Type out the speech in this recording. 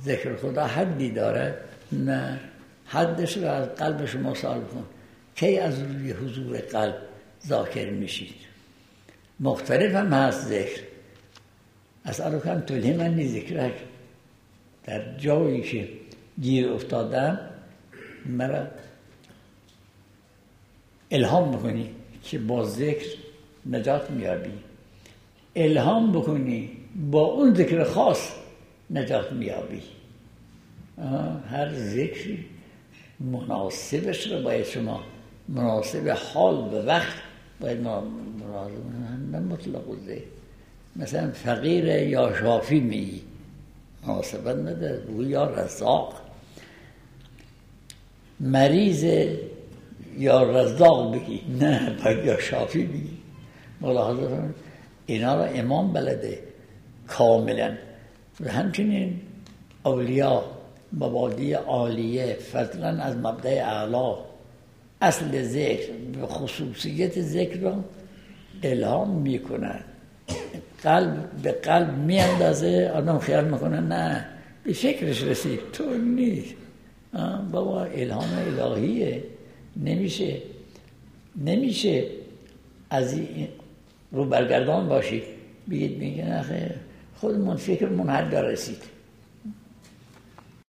ذکر خدا حدی داره؟ نه، حدش رو از قلب شما سوال کن. کی از روی حضور قلب ذاکر میشید؟ مختلف هم هست ذکر. اسألک ان تلهمنی ذکرک، در جایی که گیر افتادم مرا الهام بکنی که با ذکر نجات میابی، الهام بکنی با اون ذکر خاص نجات میابی. هر ذکری مناسبش رو باید شما، مناسب حال به وقت باید نه مطلق ذکر. مثلا فقیر یا شافی میگی مناسبت نداره، بگو یا رزاق. مریض یا رزاق بگی، نه باید یا شافی بگی. ملاحظه کنید اینا را امام بلده کاملا. و همچنین اولیاء مبادی عالیه فضلا از مبدأ اعلا اصل ذکر و خصوصیت ذکر را الهام میکنن، قلب به قلب میاندازه. آدم خیال میکنه نه به فکرش رسید، تو نیست بابا، الهام الهیه. نمیشه از این رو برگردان باشید بگید میگن آخه خودمون فکرمون حد رسید.